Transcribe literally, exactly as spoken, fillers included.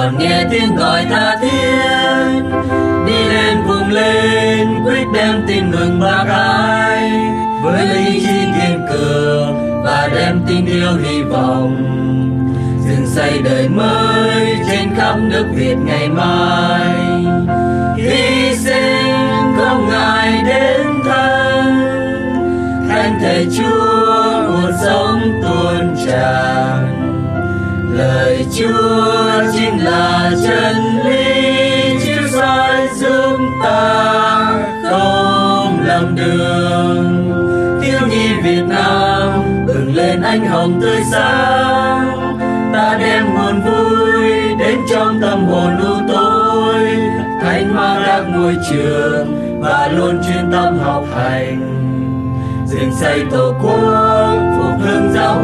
còn nghe tiếng gọi tha thiết. Đi lên vùng lên quyết đem tin mừng bác ái, với ý chí kiên cường và đem tin yêu hy vọng, dựng xây đời mới trên khắp nước Việt ngày mai. Hy sinh không ngại đến thân, thánh thể Chúa nguồn sống tuôn tràn. Lời Chúa chính là chân lý, chiếu soi giúp ta không lầm đường. Thiếu nhi Việt Nam bừng lên ánh hồng tươi sáng, ta đem nguồn vui đến trong tâm hồn u tối, thánh hóa các ngôi trường và luôn chuyên tâm học hành, dựng xây tổ quốc phục hưng giáo